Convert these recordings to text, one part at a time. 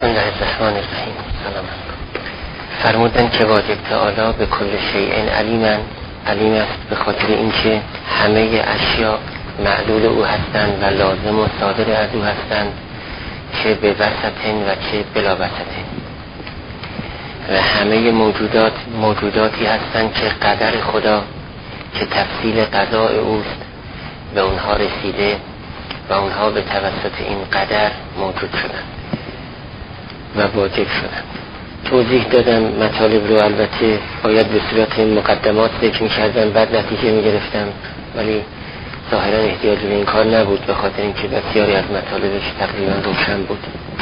بسم الله الرحمن الرحیم. سلام. فرمودن که واجب تعالی به کل شیء علیم است، به خاطر اینکه همه اشیاء معلول او هستند و لازم و صادر از او هستند، چه به وسطن و چه بلا وسطن، و همه موجوداتی هستند که قدر خدا که تفصیل قضاء اوست به اونها رسیده و اونها به توسط این قدر موجود شدند و واجب شدند. توضیح دادم مطالب رو، البته باید به صورت مقدمات ذکر می‌کردم بعد نتیجه می‌گرفتم، ولی ظاهراً احتیاج به این کار نبود به خاطر اینکه بسیاری از مطالبش تقریباً روشن بود.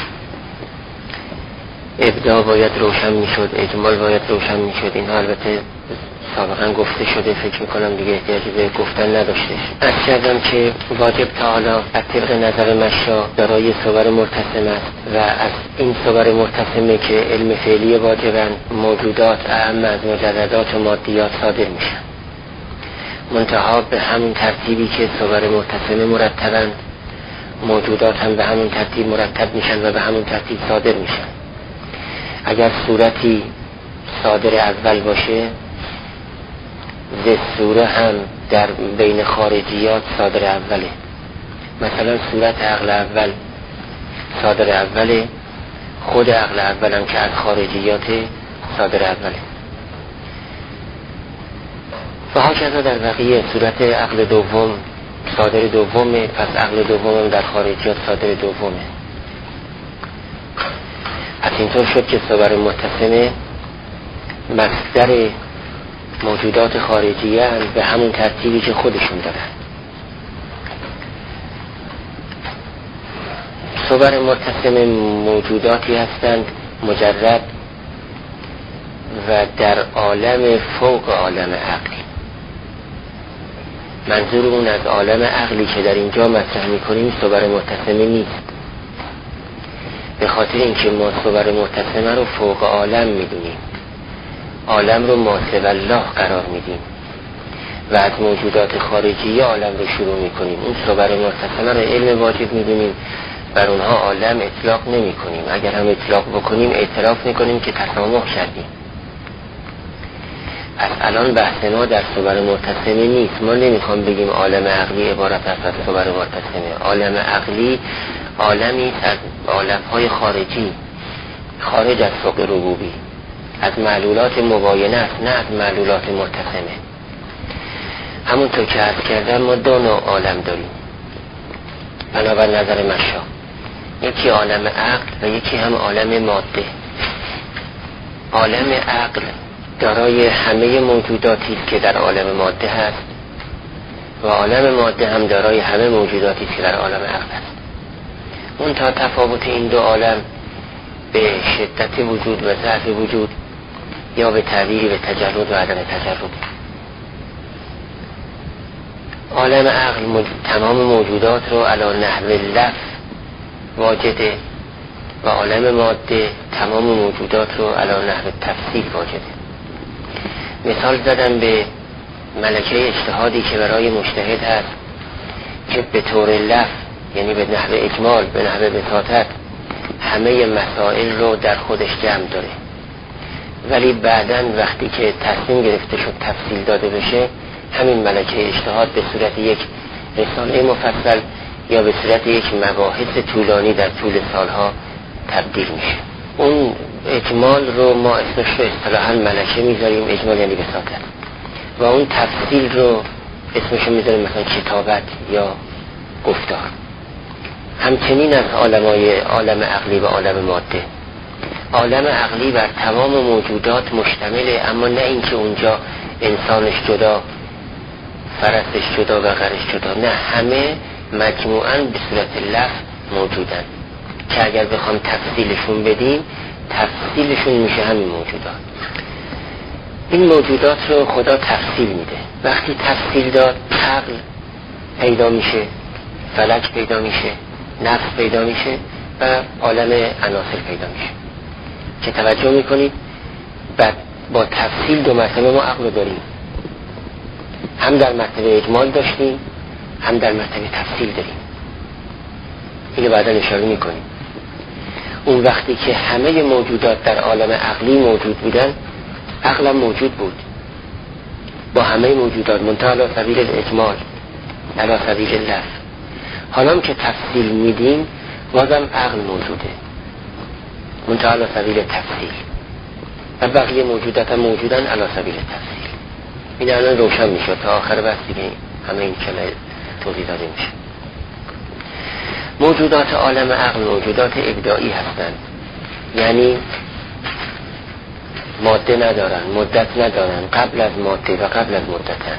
ابداع باید روشن می‌شد، اجمال باید روشن می‌شد. اینها البته سابقاً گفته شده، فکر می‌کنم دیگه احتیاجی به گفتن نداشتش. از کردم که واجب تعالی از طبق نظر مشا دارای صور مرتسم است و از این صور مرتسمه که علم فعلی واجبن موجودات اهم از مجردات و مادیات صادر میشن، منتها به همون ترتیبی که صور مرتسمه مرتبن موجودات هم به همون ترتیب مرتب میشن و به همون ترتیب صادر میشن. اگر صورتی صادر اول باشه، ذات صوره هم در بین خارجیات صادر اوله. مثلا صورت عقل اول صادر اوله، خود عقل اول هم که از خارجیات صادر اوله، و هاکذا در بقیه. صورت عقل دوم صادر دومه، پس عقل دوم هم در خارجیات صادر دومه. پس اینطور شد که صور متصمه مصدر موجودات خارجیه هم به همون ترتیبی که خودشون دارن. صور متصم موجوداتی هستند مجرد و در عالم فوق عالم عقلی. منظور اون از عالم عقلی که در اینجا مطرح میکنیم صور متصمه نیست، به خاطر اینکه ما صور متصمه رو فوق عالم میدونیم، عالم رو ماسو الله قرار میدیم و از موجودات خارجی عالم رو شروع میکنیم. اون صور مرتسمه رو علم واجب میدونیم، بر اونها عالم اطلاق نمی کنیم. اگر هم اطلاق بکنیم اعتراف میکنیم که تسامح کردیم. پس الان بحث ما در صور مرتسمه نیست. ما نمیخوام بگیم عالم عقلی عبارت است از صور مرتسمه. عالم عقلی عالمی از عالمهای خارجی، خارج از فوق ربوبی، از معلولات مباینه است، نه از معلولات مرتسمه. همونطور که عرض کردم ما دو نوع عالم داریم بنابر نظر مشا، یکی عالم عقل و یکی هم عالم ماده. عالم عقل دارای همه موجوداتی است که در عالم ماده هست و عالم ماده هم دارای همه موجوداتی است که در عالم عقل هست. اون تا تفاوت این دو عالم به شدت وجود و ضعف وجود یا به تعبیری به تجرد و عدم تجرد. عالم عقل تمام موجودات رو علی نحو لفظ واجده و عالم ماده تمام موجودات رو علی نحو تفصیل واجده. مثال زدم به ملکه اجتهادی که برای مجتهد هست که به طور لفظ، یعنی به نحو اجمال، به نحو بساطت همه مسائل رو در خودش جمع داره، ولی بعداً وقتی که تصمیم گرفته شد تفصیل داده بشه، همین ملکه اجتهاد به صورت یک رساله مفصل یا به صورت یک مباحث طولانی در طول سالها تبدیل میشه. اون اجمال رو ما اسمش رو اصطلاحاً ملکه میذاریم، اجمال یعنی بساطت، و اون تفصیل رو اسمش رو میذاریم مثلا کتابت یا گفتار. همچنین از عالم عقلی و عالم ماده. عالم عقلی بر تمام موجودات مشتمله، اما نه اینکه اونجا انسانش جدا، فرسش جدا و غیرش جدا، نه، همه مجموعاً به صورت لفظ موجودن که اگر بخوام تفصیلشون بدیم تفصیلشون میشه همین موجودات. این موجودات رو خدا تفصیل میده. وقتی تفصیل داد عقل پیدا میشه، فلک پیدا میشه، نفس پیدا میشه و عالم عناصر پیدا میشه. که توجه میکنید بعد با تفصیل دو مرتبه ما عقل داریم، هم در مرتبه اجمال داشتیم هم در مرتبه تفصیل داریم. اینو بعدا اشاره میکنیم. اون وقتی که همه موجودات در عالم عقلی موجود بودن، عقلم موجود بود با همه موجودات، منتها علی سبیل الاجمال، علی سبیل اللفظ. حالا که تفصیل میدیم بازم عقل موجوده، منتها علی سبیل تفصیل، و بقیه موجودات هم موجودن علی سبیل تفصیل. این الان روشن میشه، تا آخر بحث دیگه همه این کلمه توضیح داده میشه. موجودات عالم عقل موجودات ابداعی هستند، یعنی ماده ندارن، مدت ندارن، قبل از ماده و قبل از مدتن.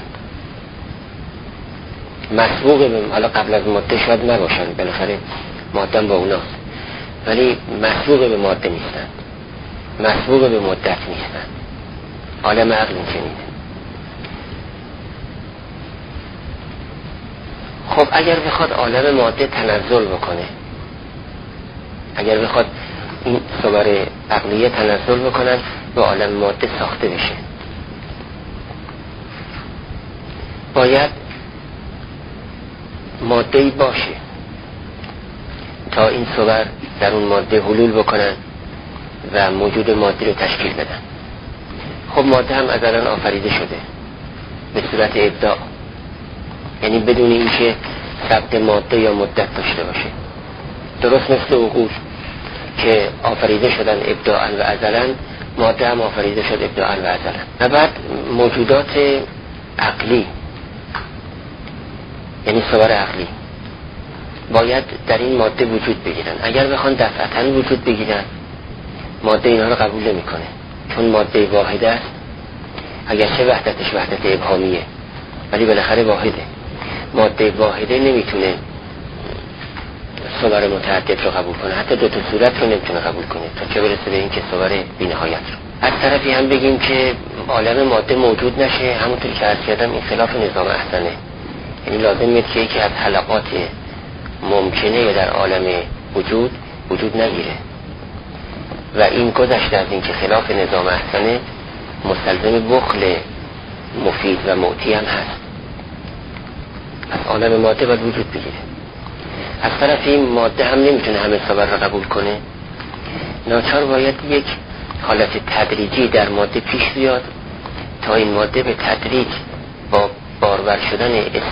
مسبوق به، حالا قبل از ماده شاید نباشن، بالاخره ماده با اوناست، ولی مسبوق به ماده نیستن، مسبوق به مدت نیستن. عالم عقل این چنینه. خب اگر بخواد عالم ماده تنزل بکنه، اگر بخواد این صور عقلیه تنزل بکنن به عالم ماده ساخته بشه، باید ماده‌ای باشه تا این صور در اون ماده حلول بکنن و موجود مادی رو تشکیل بدن. خب ماده هم ازلاً آفریده شده به صورت ابداع، یعنی بدون اینکه ثبت ماده یا مدت داشته باشه. درست مثل عقول که آفریده شدن ابداعاً و ازلاً، ماده هم آفریده شد ابداعاً و ازلاً. و بعد موجودات عقلی، یعنی صور عقلی، باید در این ماده وجود بگیرن. اگر بخوان دفعتاً وجود بگیرن، ماده اینا رو قبول نمی‌کنه، چون ماده واحده است. اگرچه وحدتش وحدت ابهامیه ولی بالاخره واحده. ماده واحده نمیتونه صور متعدد رو قبول کنه، حتی دو تا صورت رو نمیتونه قبول کنه، تا چه برسه به این که صور بی‌نهایت رو. از طرفی هم بگیم که عالم ماده موجود نشه، همونطور که عرض کردم این خلاف نظام احسنه. یعنی لازم میاد که یکی از حلقات ممکنه در عالم وجود نگیره، و این گذشته از این که خلاف نظام احسنه مستلزم بخل مفید و معطی هم هست. از عالم ماده باید وجود بگیره. از طرف این ماده هم نمیتونه همه صور را قبول کنه، ناچار باید یک حالت تدریجی در ماده پیش بیاد تا این ماده به تدریج با بارور شدن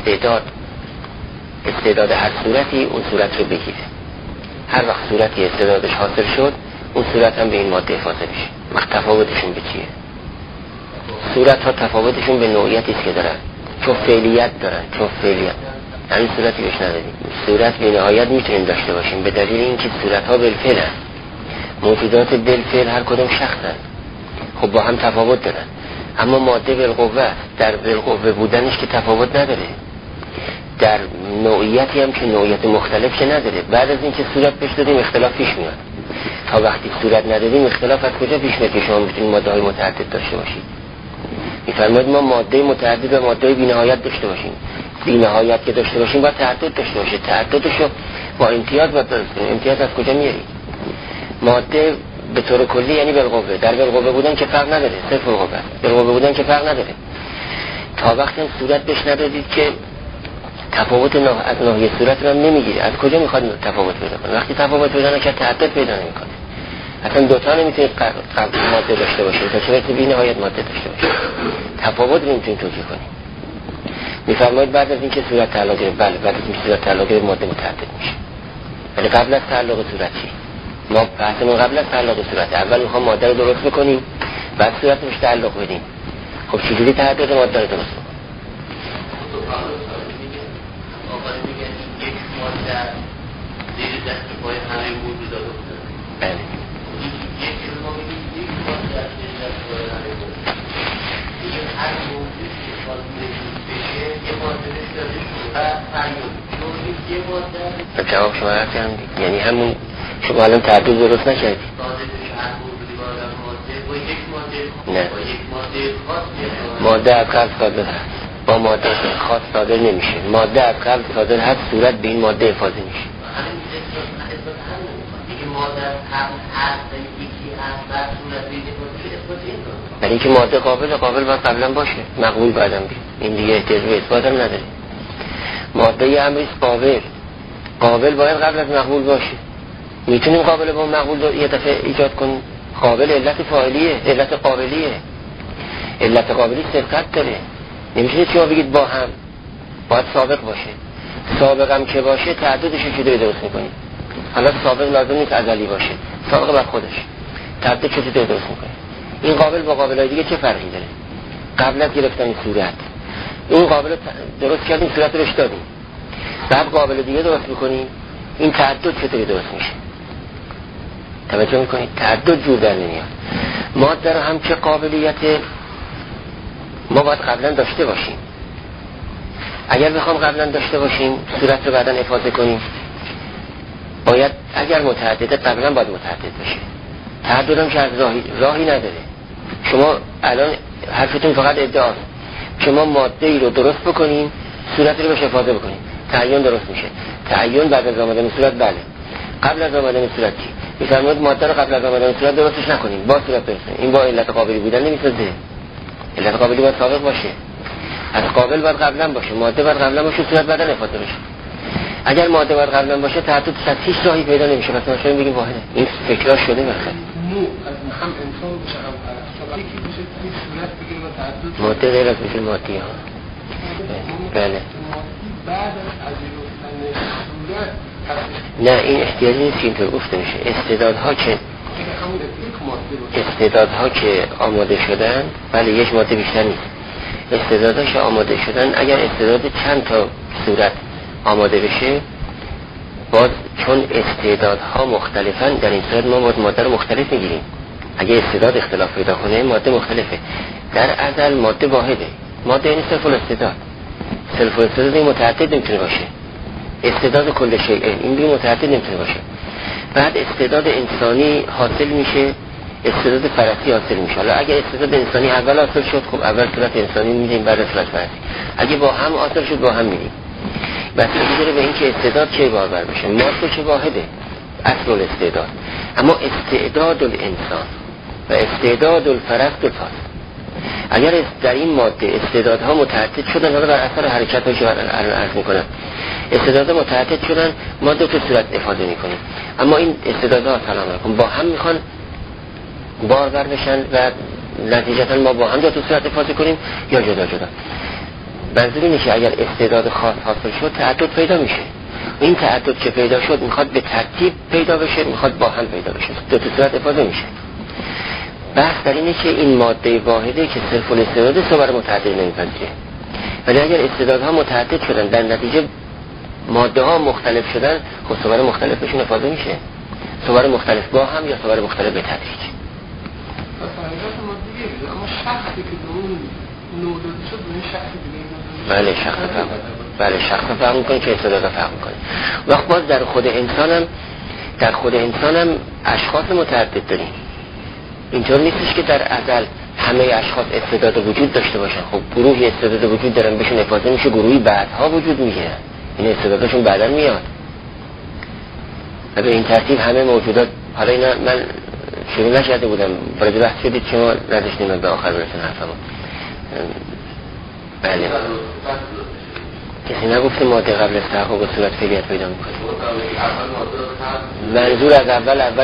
استعداد هر صورتی اون صورت رو بگیره. هر وقت صورتی استعدادش حاصل شد، اون صورت هم به این ماده افاضه میشه. تفاوتشون به چیه؟ صورت ها تفاوتشون به نوعیتی است که دارن، چون فعلیت دارن، چون فعلیت همین صورتی بهش نداریم. صورت به نهایت میتونیم داشته باشیم به دلیل اینکه صورت ها بالفعل هست. موجودات بالفعل هر کدوم شخصن، خب با هم تفاوت دارن. اما ماده بالقوه، در بالقوه بودنش که تفاوت نداره، در نوعیتی هم که نوعیت مختلف که نداره. بعد از اینکه صورت بهش دادیم اختلاف پیش میاد. تا وقتی صورت ندادیم اختلاف از کجا پیش میاد که شما میتونید ماده های متعدد داشته باشید؟ میفرمایید ما ماده متعدد و ماده بی‌نهایت داشته باشیم. بی‌نهایت که داشته باشیم باید تعدد داشته باشه. تعددشو با امتیاز باید درست کنیم. امتیاز از کجا میاری؟ ماده به طور کلی یعنی بالقوه، در بالقوه بودن که فرق نداره، صفر بالقوه، بالقوه بودن که فرق نداره. تا وقتی صورت بهش ندادید که تفاوت از ناحیه صورت رو نمیگیری. از کجا میخواد تفاوت پیدا کنه؟ وقتی تفاوت پیدا نکنه تعدد پیدا نمیکنه. اصلا دوتا نمیتونید ماده داشته باشید تا چه برسه بی نهایت ماده داشته باشید. تفاوت نمیتونید توجیه کنید. میفرمایید بعد از اینکه صورت تعلق گرفت، بله بعد از اینکه صورت تعلق گرفت ماده متعدد میشه. ولی قبل از تعلق صورتی، ما بحثمون قبل از تعلق صورت، اول میخوام ماده رو درست بکنیم بعد صورت روش تعلق بدیم. خب چجوری تعدد ماده رو درست کنیم؟ زیر دست پای همه موجودات افتاده. بله. یک شما میگید یک ماده از زیر دست پای همه موجودات. دیگه هر موجود که خواهد بشه یه ماده داشته و فریاد. چون یه ماده جواب شما رفتم یعنی همون شما الان تعدد درست نکردید. ساده بشه هر موجودی با آدم ماده با یک ماده نه. با یک ماده خاص ماده از قبل صادر هست، با ماده خاص صادر نمیشه. ماده از قبل صادر هست، صورت به این ماده افاضه میشه. برای اینکه ماده قابل باید قبلا باشه، مقبول بعدم بید. این دیگه احتیاج به اثبات هم نداره. ماده امریست قابل باید قبل از مقبول باشه. میتونیم قابل با مقبول رو یه دفعه ایجاد کنیم. قابل علت فاعلیه، علت قابلیه، علت قابلی سبقت داره. نمیشه شما بگید با هم، باید سابق باشه. سابق هم که باشه تعددش چطوری درست میکنید؟ حالا سابق لازم نیست ازلی باشه، سابق بر خودش، تعدد چطوری درست میکنید؟ این قابل با قابلای دیگه چه فرقی داره؟ قبل از گرفتن این صورت، این قابل درست کردیم، صورت روش دادیم، بعد قابل دیگه درست میکنیم، این تعدد چطوری درست میشه؟ توجه میکنید؟ تعدد جور در نمیاد. ماده رو هم چه قابلیت ما باید قبلا داشته باشیم. اگر بخوام قبلا داشته باشیم صورت رو بعدا افاضه کنیم، باید اگر متعدده قبلا باید متعدد بشه. تعدد هم که از راهی نداره. شما الان حرفتون فقط ادعاست. شما ماده ای رو درست بکنیم، صورت رو بهش افاضه بکنیم، تعیین درست میشه. تعیین بعد از آمدن صورت بله. قبل از آمدن صورت چی؟ میفرمایید ماده رو قبل از آمدن صورت درستش نکنیم، با صورت برسیم. این با علت قابلی بودن نمیسازه. علت قابلی باید سابق باشه. از قابل باید قبلا باشه، ماده باید قبلا باشه، صورت بعدا افاضه بشه. اگر ماده باید قبلا باشه تعدد هیچ راهی پیدا نمیشه. مثلا شما بگیم واحده. این فکرها شده بخیر. مو از هم انسان بشه هم پرستار یکی بشه این صورت بگیره و تعدد ماده غیر از میشه مادی ها. بله. بعد از گرفتن صورت نه این احتیاجی نیست که اینطور گفته میشه. استعدادها که آماده شدن، بله یک ماده بیشتر نیست. استعدادها که آماده شدن، اگر استعداد چند تا صورت آماده بشه، باز چون استعدادها مختلفن، در این صورت ما باید ماده رو مختلف میگیریم. اگه استعداد اختلاف پیدا کنه ماده مختلفه. در ازل ماده واحده. ماده یعنی صرف الاستعداد. صرف الاستعداد این متعدد نمیتونه باشه. استعداد کل شیء این بی متعدد نمیتونه باشه. بعد استعداد انسانی حاصل میشه، استعداد فرسی حاصل میشه. حالا اگه استعداد انسانی اول حاصل شد، خب اول صورت انسانی میدیم، بعد صورت فرسی. اگه با هم حاصل شد با هم میدیم. بستگی داره به این که استعداد چه باربر بشه. ماده چه واحده، اصل الاستعداد. اما استعداد الانسان و استعداد الفرس دو تاست. اگر در این ماده استعدادها متعدد شدن، حالا بر اثر حرکت‌هایی که عرض میکنم استعدادها متعدد شدن، ما دو تا صورت افاضه میکنیم. اما این استعدادها سلام علیکم با هم میخوان باربر بشن و نتیجتا ما با هم دو تا صورت افاضه کنیم یا جدا جدا. منظور اینه که اگر استعداد خاص حاصل شد تعدد پیدا میشه. این تعدد که پیدا شد میخواد به ترتیب پیدا بشه، میخواد با هم پیدا بشه، دو تا صورت افاضه میشه. بحث در اینه که این ماده واحده که صرف الاستعداد صور متعدد نمیپذیره. ولی اگر استعدادها متعدد شدن در نتیجه ماده ها مختلف شدن، خب صور مختلف بهشون افاضه میشه. صور مختلف با هم یا صور مختلف به تدریج. اما شخصی که اون نودادی شد به شخص دیگه. بله شخص فهم. بله شخص فهم میکنه که استعداد فهم میکنه. وقت باز در خود انسانم اشخاص متعدد داریم. اینطور نیستش که در ازل همه اشخاص استعداد وجود داشته باشن. خب گروهی استعداد وجود دارن بهشون افاضه میشه، گروهی بعدها وجود میگیرن، این استعدادشون بعدا میاد و به این ترتیب همه موجودات. حالا اینا من شروع نشده بودم، وارد بحث شدید شما نداشتیم من به آخر برسن حرفمو. بله کسی نگفته ماده قبل از تحقق و صورت فعلیت پیدا میکنه. منظور از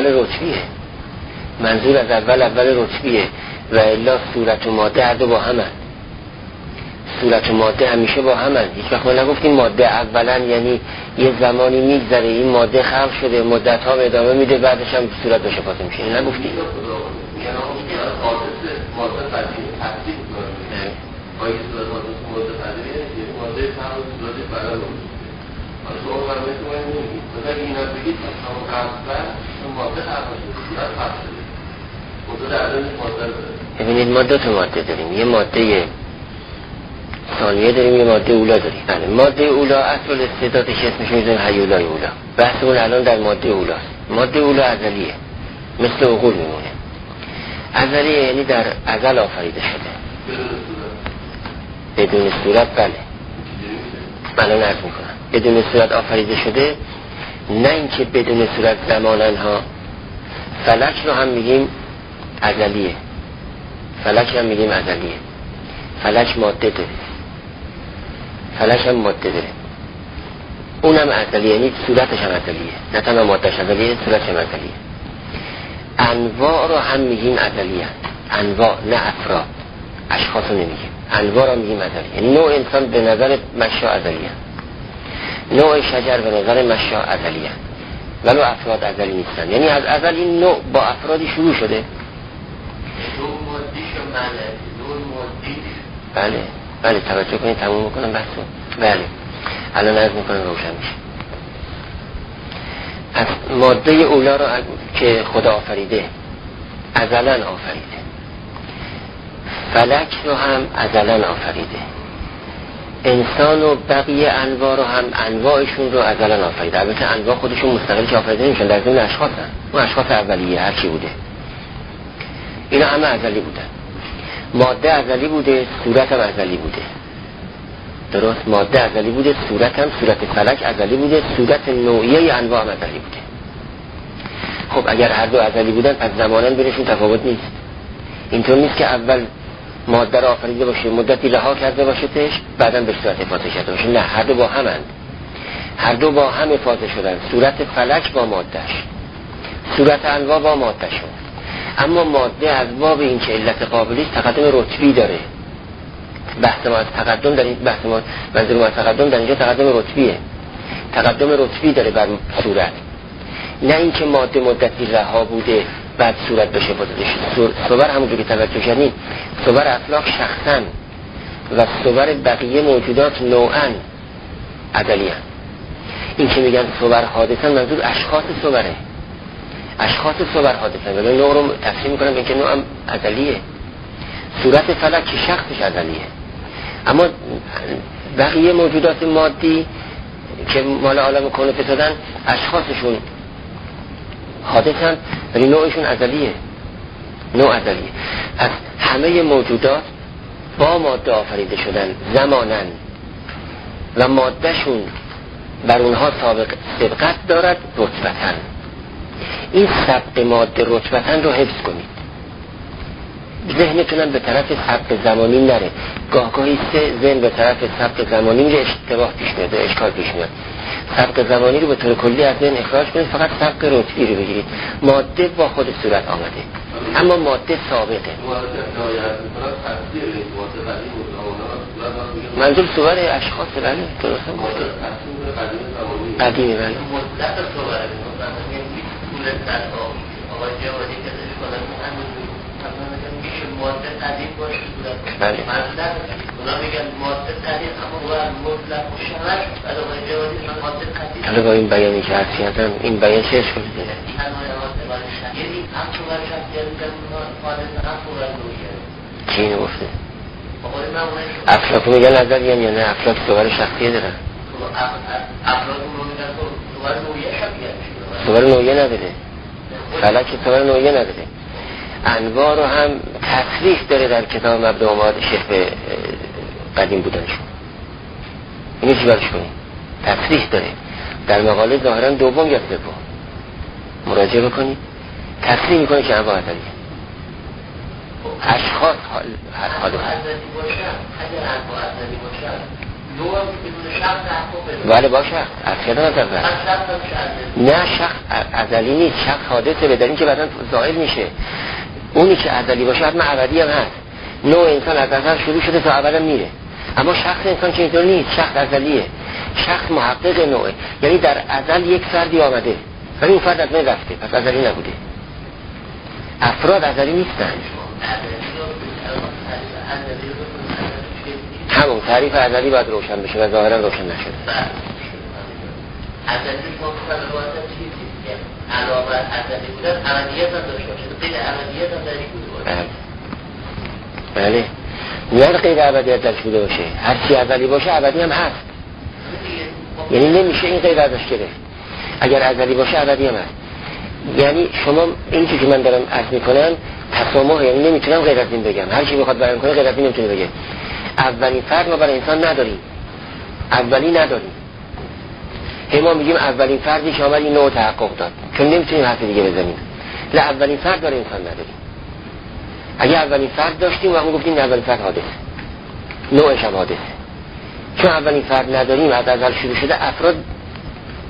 اول رتبیه و الا صورت و ماده هر دو با همن. صورت و ماده همیشه با همن. هیچ وقت ما نگفتیم ماده اولا یعنی یه زمانی میگذره این ماده خلق شده مدت ها ادامه میده بعدش هم صورت بشه پاس میشه. این نگفتیم. ببینید ما دو تا ماده داریم، یه ماده ثانیه داریم یه ماده اولا داریم. بله ماده اولا اصل استعدادش اسمش میذاریم هیولای اولا. بحثمون الان در ماده اولاست. ماده اولا ازلیه، مثل عقول میمونه. ازلیه یعنی در ازل آفریده شده بدون صورت. بله من عرض میکنم بدون صورت آفریده شده، نه اینکه بدون صورت زمانن ها. فلک رو هم میگیم ازلیه، فلک ماده داره، فلک هم ماده داره. اونم ازلیه، یعنی صورتش هم ازلیه، نه تنها مادهش ازلیه، صورتش هم ازلیه. انواع رو هم میگیم ازلیه، انواع نه افراد، اشخاص رو نمیگیم، انواع رو میگیم ازلیه. نوع انسان به نظر مشا ازلیه، نوع شجر به نظر مشا ازلیه، ولو افراد ازلی نیستن. یعنی از ازل این نوع با افرادی شروع شده. نوع مادیش و معنی، نوع مادیش. بله بله، توجه کنید تموم میکنم بحثو. بله الان عرض میکنم روشن میشه. از ماده اولا رو که خدا آفریده، ازلا آفریده. فلک رو هم ازلا آفریده. انسان و بقیه انواع رو هم انواعشون رو ازلا آفریده. البته انواع خودشون مستقل که آفریده نمیشن، در ضمن اشخاص هستن. اون اشخاص اولیه هر چی بوده اینا همه ازلی بودن. ماده ازلی بوده، صورت هم ازلی بوده. درست، ماده ازلی بوده، صورت هم، صورت فلک ازلی بوده، صورت نوعیه انواع هم ازلی بوده. خب اگر هر دو ازلی بودن پس زماناً بینشون تفاوت نیست. اینطور نیست که اول ماده را آفریده باشه، مدتی رها کرده باشتش، بعداً به صورت افاضه کرده باشه. نه، هر دو با همند، هر دو با هم افاضه شدن. صورت فلک با مادهش، صورت انواع با مادهشون. اما ماده از باب این که علت قابلی تقدم رتبی داره. بحث ما از تقدم در این بحث ما، منظور ما از تقدم در اینجا تقدم رتبیه، تقدم رتبی داره بر صورت، نه اینکه ماده مدتی رها بوده بعد صورت بشه بوده. صور همونجور که توجه کردین، صور افلاک شخصا و صور بقیه موجودات نوعا ازلیه. این که میگن صور حادثن منظور اشخاص صوره، اشخاص صور حادثن، ولی نوع رو تفسیر میکنم این که نوع هم ازلیه. صورت فلک که شخصش ازلیه، اما بقیه موجودات مادی که مال عالم کون فتادن اشخاصشون حادثن ولی نوعشون ازلیه، نوع ازلیه. از همه موجودات با ماده آفریده شدن زمانن و مادهشون بر اونها سبقت دارد رتبتن. این سبق ماده رتبتن رو حفظ کنید، ذهنتونم به طرف سبق زمانی نره. گاهگاهی ذهن به طرف سبق زمانی میره، اشتباه پیش میاد، اشکال پیش میاد. سبق زمانی رو به طور کلی از ذهن اخراج کنید، فقط سبق رتبی رو بگیرید. ماده با خود صورت آمده، اما ماده سابقه. منظور صور اشخاص بله درسته، قدیمی بله. ماده قدیم باشه بله. اونا میگن ماده قدیم اما باید مطلق و شرط بعد آقای جوادی ماده قدیم. حالا با این بیانی که عرض کردم این بیان چه اشکالی داره؟ یعنی هم صور شخصیت میگن حادثه هم صور نوعیه. چی اینو گفته؟ افلاک میگن ازلیه یا نه افلاک صور شخصیه دارن؟ افلاک رو میگن صور نوعیه شخصیت میشه، صور نوعیه نداره. فلک صور نوعیه نداره. انواع رو هم تصریح داره در کتاب مبدأ و معاد شبه قدیم بودنشون. اینو چی برش کنیم؟ تصریح داره در مقاله ظاهرا دوم یا سوم مراجعه بکنید، تصریح میکنه که انواع ازلیه. اشخاص هر حال ازلی باشه، اگر انواع ازلی باشه نوع بدون شخص احکام بله باشه اصلا از اول نه شخص ازلی نیست، شخص حادثه به دلیل که بعداً ظاهر میشه. اونی که ازلی باشه حتما ابدی هم هست. نوع انسان از ازل شروع شده تا ابد میره، اما شخص انسان که اینطور نیست، شخص ازلیه، شخص محقق نوعه. یعنی در ازل یک فردی آمده ولی اون فرد از بین رفته، پس ازلی نبوده. ازلی ازلی نیستن. همون تعریف ازلی باید روشن بشه و ظاهرا روشن نشده. ازلی فقط روایت چیزی که علاوه ازلی بودن ابدیت هم داشته باشه، غیر ابدیت هم درش بوده باشه. بله میاد غیر ابدیت درش بوده باشه، هر چی ازلی باشه ابدی هم هست. یعنی نمیشه این غیر ازش گرفت. اگر ازلی باشه ابدی هم هست. یعنی شما این چیزی که من دارم عرض میکنم تسامح، یعنی نمیتونم غیر از این بگم، هر چی بخواد بیان کنه غیر از این نمیتونه بگه. اولین فرد ما برای انسان نداریم، اولی نداریم. ما میگیم اولین فردی که آمد این نوع تحقق داد، چون نمیتونیم حرف دیگه بزنیم. لا اولین فرد برای انسان نداریم. اگه اولین فرد داشتیم و اون گفتیم اولین فرد حادثه، نوعش هم حادثه. چون اولین فرد نداریم، از ازل شروع شده، افراد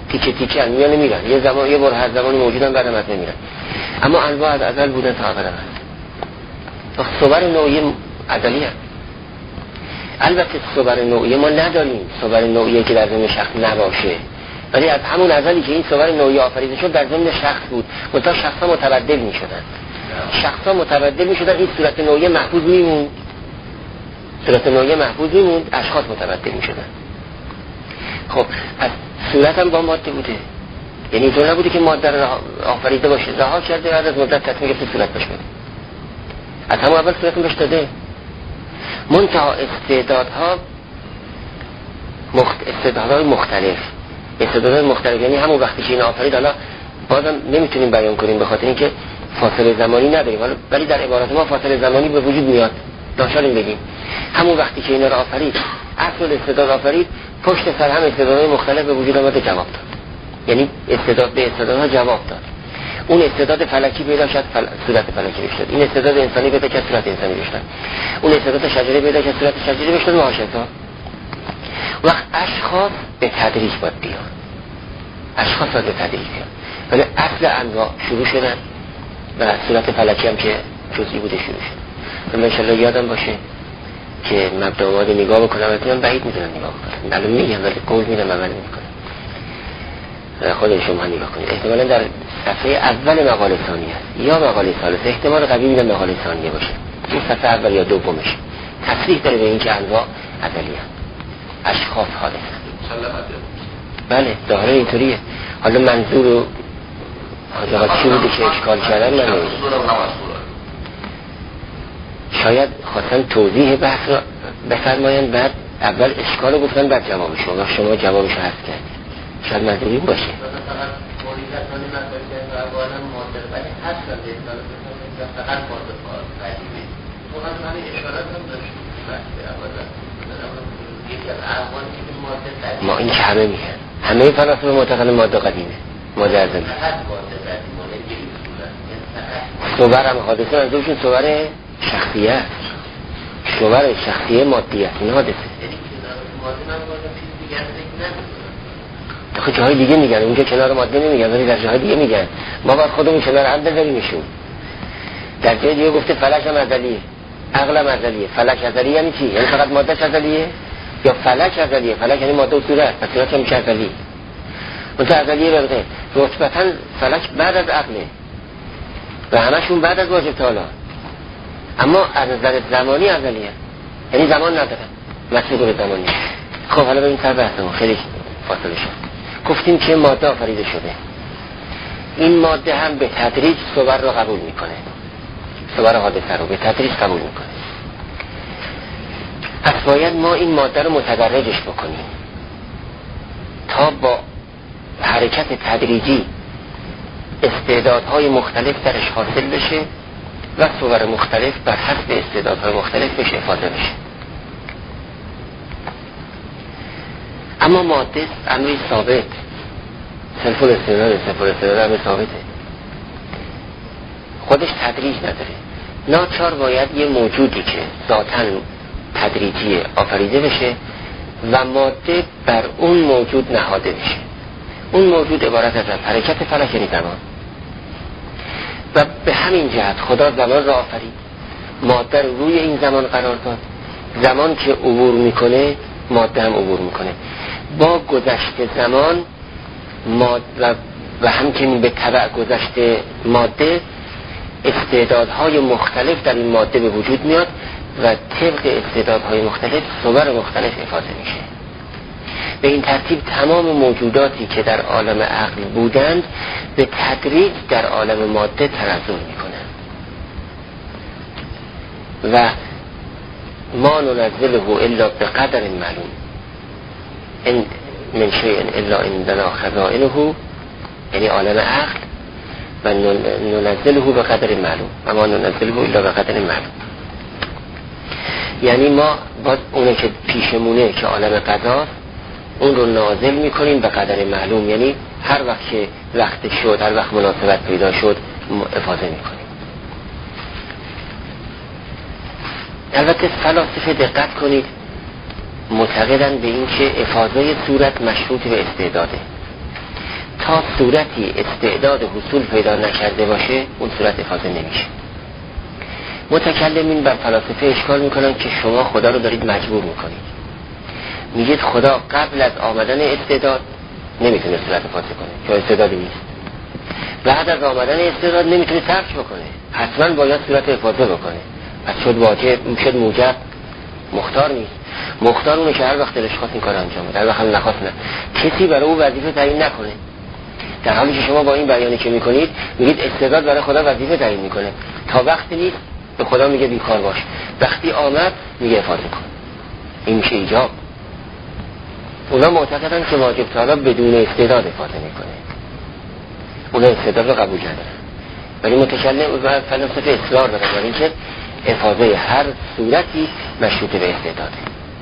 تیکه تیکه میان میرن، یه زمان یه بار هر زمانی موجودن بعدم از نمیرن، اما انواع از ازل بودن تا ابد هست. صور نوعی ازلی هست. البته صور نوعی ما نداریم، صور نوعی که در ضمن شخص نباشه، ولی از همون ازلی که این صور نوعی آفریده شد در ضمن شخص بود، منتها شخصا متبدل میشدن، شخصا متبدل میشدن، این صورت نوعی محفوظ میموند، صورت نوعی محفوظ میموند، اشخاص متبدل میشدن. خب از صورت هم با ماده بوده، یعنی اینطور نبوده که ماده رو آفریده باشه، رها کرده بعد از مدت تصمیم گرفته صورت بشه، از همون اول صورت بهش داده. منتها استعدادهای مختلف، یعنی همون وقتی که این آفرید، حالا بازم نمیتونیم بیان کنیم به خاطر اینکه فاصله زمانی نداریم، ولی در عبارت ما فاصله زمانی به وجود میاد. داشتیم بگیم همون وقتی که اینا رو آفرید، اصل استعداد آفرید، پشت سر هم استعدادهای مختلف به وجود آمد، جواب داد، یعنی استعداد به استعدادها جواب داد. اون استعداد فلکی پیدا شد، صورت فلکی بشد. این استعداد انسانی پیدا کرد، صورت انسانی بشد. اون استعداد شجره پیدا کرد، صورت شجره بشد. معاشرتا وقت اشخاص به تدریج باید بیان، اشخاص باید به تدریج بیان، ولی اصل انواع شروع شدن و صورت فلکی هم که جزئی بوده شروع شد. من انشالله یادم باشه که مبدا ماده نگاه بکنم، من بعید میدونم نگاه بکنم، الان میگم ولی قول میدم عمل نمیکنم. خود شما نگاه کنید، احتمالا در صفحه اول مقاله ثانیه است یا مقاله ثالث، احتمال قوی میدم مقاله ثانیه باشه، این صفحه اول یا دومش تصریح داره به این که انواع ازلی هست، اشخاص حادث هست. بله ظاهرا اینطوریه. حالا منظور و حاجات چی بوده که اشکال کردن من نمیدونم، شاید خواستن توضیح بحث رو بفرماین، بعد اول اشکال رو گفتن بعد جواب شما جوابش رو حذف کردید، شاید منظوری باشه. ما این که همه میگن، همه فلاسفه معتقدن ماده قدیمه، ماده ازلی. صور هم حادثه، از دوشون صور شخصیه است، صور شخصیه مادی است، این حادثه. خب جاهای دیگه میگن، اونجا کنار ماده نمیگن ولی در جاهای دیگه میگن ما باید خودمون کنار هم بذاریمشون. در جای دیگه گفته فلک هم ازلیه، عقل هم ازلیه. فلک ازلیه یعنی چی؟ یعنی فقط مادهش ازلیه یا فلک ازلیه؟ فلک یعنی ماده و صورت، پس صورت هم میشه ازلی. منطقه ازلیه ببینه رتبتا فلک بعد از عقله و همشون بعد از واجب تعالی، اما از نظر زمانی ازلیه، یعنی زمان ندارن، مسئول زمانی. خب حالا ببین سر بحثمون خیلی فاصله شد. گفتیم که ماده آفریده شده، این ماده هم به تدریج صور رو قبول میکنه، صور حادثه رو به تدریج قبول میکنه. پس باید ما این ماده رو متدرجش بکنیم تا با حرکت تدریجی استعدادهای مختلف درش حاصل بشه و صور مختلف بر حسب استعدادهای مختلف بشه افاده بشه. اما ماده امری ثابت، سلف الاستعداد امری ثابته، خودش تدریج نداره. ناچار باید یه موجودی که ذاتاً تدریجی آفریده بشه و ماده بر اون موجود نهاده بشه. اون موجود عبارت از حرکت فلک یعنی زمان، و به همین جهت خدا زمان را آفرید، ماده رو روی این زمان قرار داد. زمان که عبور میکنه ماده هم عبور میکنه. با گذشت زمان ماده و همچنین به تبع گذشت ماده استعدادهای مختلف در این ماده به وجود میاد و طبق استعدادهای مختلف صور مختلف افاده میشه. به این ترتیب تمام موجوداتی که در عالم عقل بودند به تدریج در عالم ماده تنزل میکنند و ما ننزله الا بقدر معلوم ان من شیء الا عندنا خزائنه، یعنی عالم عقل، و ننزله بقدر معلوم و ما ننزله الا بقدر معلوم، یعنی ما باید اونه که پیشمونه که عالم قضاست اون رو نازل میکنیم به قدر معلوم، یعنی هر وقت که وقت شد، هر وقت مناسبت پیدا شد افاضه میکنیم. البته فلاسفه دقت کنید معتقدن به این که افاضه صورت مشروط به استعداده، تا صورتی استعداد حصول پیدا نکرده باشه اون صورت افاضه نمیشه. متکلمین بر فلاسفه اشکال میکنن که شما خدا رو دارید مجبور میکنید. میگید خدا قبل از آمدن استعداد نمیتونه صورت افاضه کنه چون استعدادی نیست. بعد از آمدن استعداد نمیتونه ترک بکنه، حتما باید صورت افاضه بکنه. پس شد واجب، شد موجب، مختار نیست. مختار اونه که هر وقت دلش خواست این کار انجام بده، هر وقت نخواست نه. کسی برای او وظیفه تعیین نکنه. در حالی که شما با این بیانی که میکنید میگید استعداد برای خدا وظیفه تعیین میکنه، تا وقتی نیست به خدا میگه بیکار باش، وقتی آمد میگه افاضه کن. این میشه ایجاب. اونا معتقدن که واجب تعالی بدون استعداد افاضه میکنه، اونا استعداد رو قبول ندارن. ولی متکلم و فلاسفه اصرار دارن برای اینکه افاضه هر صورتی مشروط به استعداده.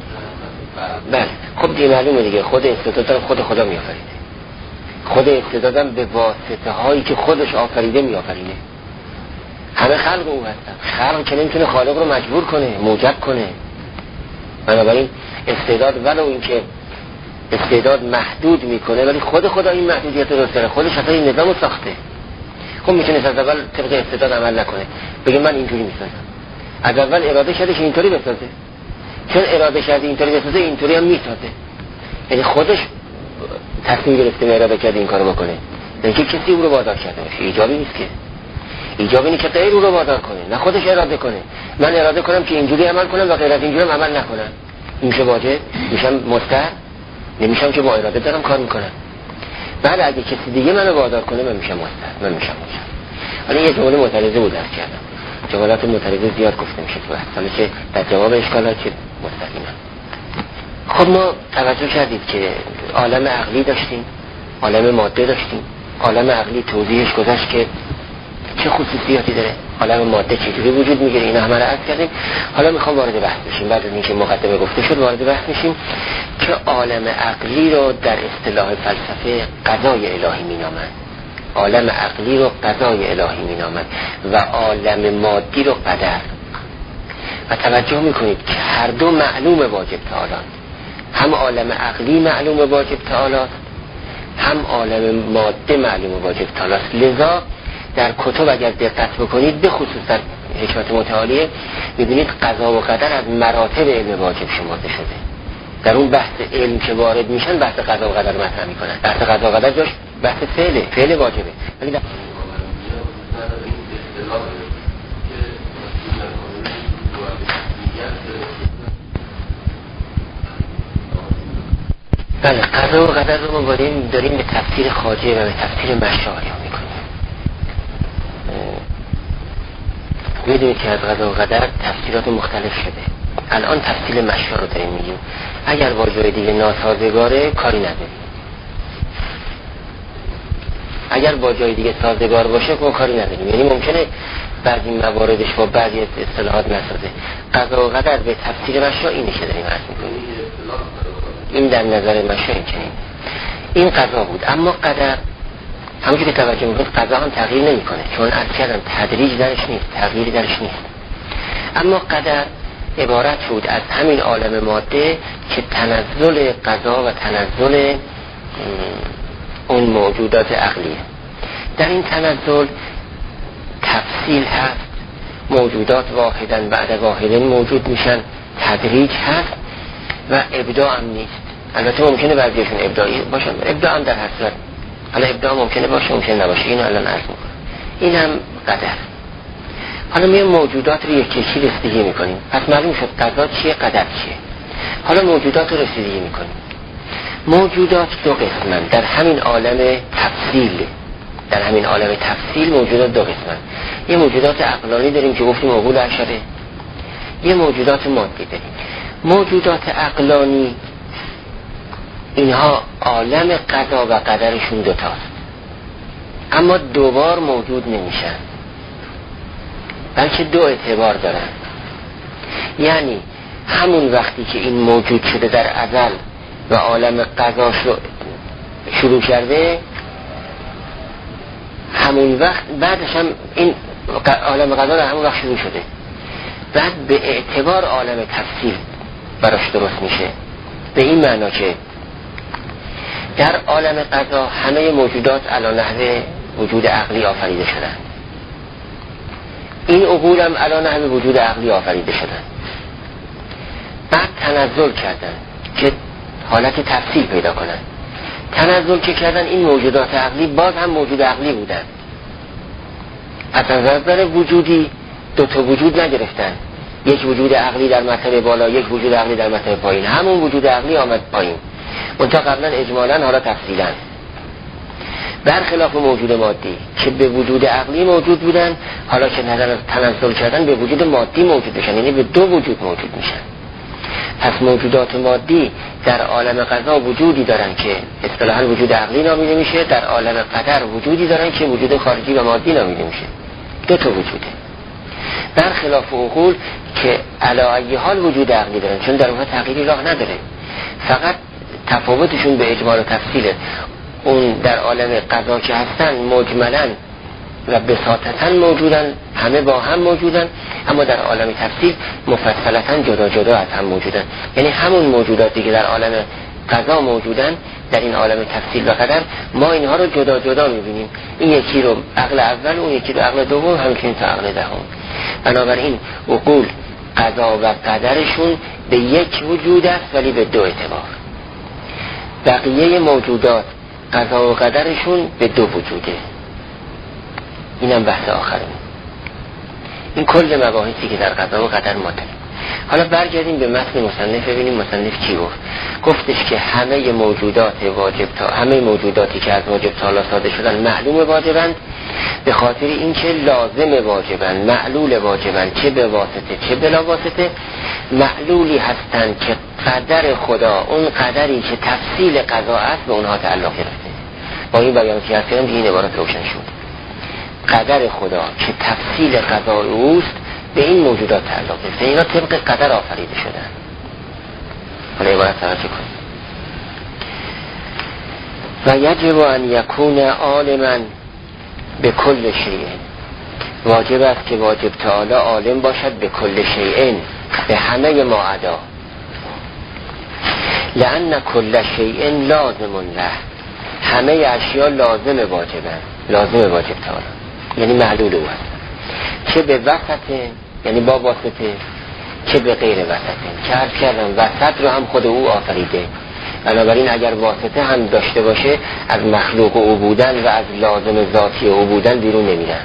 بله خب دیگه معلومه دیگه، خود استعدادم خود خدا میآفرینه، خود استعدادم به واسطه هایی که خودش آفریده میآفرینه. همه خلق او هستن، خلق که نمیتونه خالق رو مجبور کنه، موجب کنه. بنابراین استعداد ولو اینکه استعداد محدود میکنه ولی خود خدا این محدودیت رو داره، خودش اصلا این نظام رو ساخته. خب میتونه از اول طبق استعداد عمل نکنه، بگه من اینجوری میسازم. از اول اراده شده که اینطوری بسازه، چون اراده شده اینطوری بسازه اینطوری هم میسازه. یعنی خودش تصمیم گرفته اراده کرده این کارو بکنه، نه که کسی او رو وادار کرده باشه. ایجابی نیست که، ایجاب اینه که غیر او رو وادار کنه، نه خودش اراده کنه. من اراده کنم که اینجوری عمل کنم و غیر از اینجوری عمل نکنم، این میشه واجب، میشم مستر، نمیشم که با اراده دارم کار میکنم. بعد اگه کسی دیگه منو وادار کنه من میشم مستر، من میشم موجب. حالا یه جمله معترضه بود درک کردم، جملات معترضه زیاد گفته میشه تو حالا که در جواب اشکالات که مستقیما. خب ما توجه کردید که عالم عقلی داشتیم، عالم ماده داشتیم. عالم عقلی توضیحش گذشت که چه خصوصیاتی داره، عالم ماده چجوری وجود میگیره، اینا همه رو عرض کردیم. حالا میخوام وارد بحث بشیم. بعد از اینکه مقدمه گفته شد وارد بحث میشیم که عالم عقلی رو در اصطلاح فلسفه قضای الهی مینامند. عالم عقلی رو قضای الهی مینامند و عالم مادی رو قدر. و توجه میکنید که هر دو معلوم واجب تعالی، هم عالم عقلی معلوم واجب تعالی هم عالم ماده معلوم واجب تعالی. لذا در کتب اگر دقت بکنید به خصوص در حکمت متعالیه میبینید قضا و قدر از مراتب علم واجب شمرده شده. در اون بحث علم که وارد میشن بحث قضا و قدر مطرح میکنن. بحث قضا و قدر جاش بحث فعل واجبه. ولی در بله قضا و قدر رو ما داریم به تفسیر خواجه و به تفسیر مشاعری میکنیم. میدونید که از قضا و قدر تفسیرات مختلف شده. الان تفسیر مشاعر رو داریم میگیم. اگر با جای دیگه ناسازگاره کاری نداریم، اگر با جای دیگه سازگار باشه ما کاری نداریم. یعنی ممکنه بعضی مواردش با بعضی اصطلاحات نسازه. قضا و قدر به تفسیر مشاعر اینه که داریم عرض میکنیم. این در نظر مشاعر این چنین. این قضا بود. اما قدر همونجور که توجه میکنید قضا هم تغییر نمیکنه، چون عرض کردم تدریج درش نیست، تغییری درش نیست. اما قدر عبارت بود از همین عالم ماده که تنزل قضا و تنزل اون موجودات عقلیه. در این تنزل تفصیل هست، موجودات واحدن بعد واحدن موجود میشن، تدریج هست و ابداع هم نیست. البته ممکنه بعضیشون ابداعی باشن، ابداع هم در هر صورت، حالا ابداع ممکنه باشه ممکنه نباشه، اینو الان عرض میکنم. این هم قدر. حالا میام موجودات رو یک یکی رسیدگی میکنیم. پس معلوم شد قضا چیه قدر چیه. حالا موجودات رو رسیدگی میکنیم. موجودات دو قسمن در همین عالم تفصیل. در همین عالم تفصیل موجودات دو قسمن. یه موجودات عقلانی داریم که گفتیم عقول عشره، یه موجودات مادی داریم. موجودات عقلانی اینها عالم قضا و قدرشون دوتاست، اما دوبار موجود نمیشن، بلکه دو اعتبار دارن. یعنی همون وقتی که این موجود شده در ازل و عالم قضا شروع کرده، همون وقت بعدش هم این عالم قضا در همون وقت شروع شده، بعد به اعتبار عالم تفصیل براش درست میشه. به این معنا که در عالم قضا همه موجودات علی نحو وجود عقلی آفریده شدن، این عقول هم علی نحو وجود عقلی آفریده شدن. بعد تنزل کردن که حالت تفصیل پیدا کنن. تنزل که کردن این موجودات عقلی باز هم موجود عقلی بودن، از نظر وجودی دو تا وجود نگرفتن، یک وجود عقلی در مرتبه بالا، یک وجود عقلی در مرتبه پایین. همون وجود عقلی آمد پایین، منتها قبلا اجمالا حالا تفصیلا. برخلاف موجود مادی که به وجود عقلی موجود بودن، حالا که تنزل کردن به وجود مادی موجود بشن، یعنی به دو وجود موجود میشن. پس موجودات مادی در عالم قضا وجودی دارن که اصطلاحاً وجود عقلی نامیده میشه، در عالم قدر وجودی دارن که وجود خارجی و مادی نامیده میشه. دو تا وجوده. برخلاف عقول که علی ای حال وجود عقلی دارن، چون در اونها تغییری راه نداره، فقط تفاوتشون به اجمال و تفصیله. اون در عالم قضا که هستن مجملاً و بساطتاً موجودن، همه با هم موجودن، اما در عالم تفصیل مفصلتاً جدا جدا از هم موجودن. یعنی همون موجوداتی که در عالم قضا موجودن در این عالم تفصیل و قدر ما اینها رو جدا جدا میبینیم، این یکی رو عقل اول، اون یکی رو عقل دوم، همچنین تا عقل دهم. بنابراین عقول قضا و قدرشون به یک وجود است ولی به دو اعتبار. بقیه موجودات قضا و قدرشون به دو وجوده. اینم بحث آخره. این کل مباحثی که در قضا و قدر ما داریم. حالا برگردیم به متن مصنف، ببینیم مصنف چی گفت. گفتش که همه موجودات واجب تا همه موجوداتی که از واجب تا لا صادر شدن معلوم واجبند، به خاطر اینکه لازم واجبند، معلول واجبند، چه به واسطه چه بلا واسطه. معلولی هستند که قدر خدا، اون قدری که تفصیل قضا است، به اونها تعلق گرفته. با این بیان که هستیم این عبارت روشن شد. قدر خدا که تفصیل قضا اوست به این موجودات تعلق گرفته، اینا طبق قدر آفریده شدن. حالا عبارت توجه کنید. و یجب ان یکون عالما به کل شیء، واجب است که واجب تعالی عالم باشد به کل شیء، به همه ما عدا. لأن کل شیء لازم له، همه اشیاء لازم واجبن، لازم واجب تعالی یعنی معلول او هست، چه به وسطه یعنی با واسطه، چه به غیر وسطه. که عرض کردم وسط رو هم خود او آفریده، بنابراین اگر واسطه هم داشته باشه از مخلوق او بودن و از لازم ذاتی او بودن بیرون نمیرن.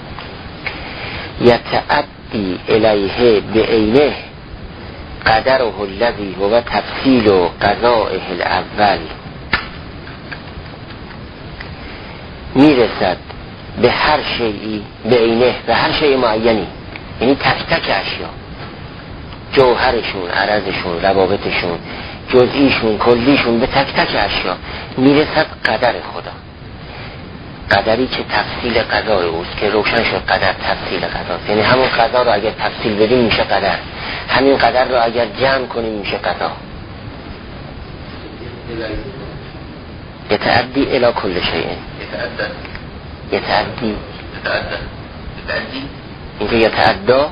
یتعدی الیه بعینه قدره الذی هو تفصیل قضائه الاول، میرسد به هر شیئی بعینه، به هر شیء معینی، یعنی تک تک اشیا، جوهرشون، عرضشون، روابطشون، جزئیشون، کلیشون، به تک تک اشیا میرسد قدر خدا. قدری که تفصیل قضا اوست، که روشن شد قدر تفصیل قضاست. یعنی همون قضا رو اگر تفصیل بدیم میشه قدر، همین قدر رو اگر جمع کنیم میشه قضا. یتعدی الی کل شیء، یتعدی اینکه یتعدا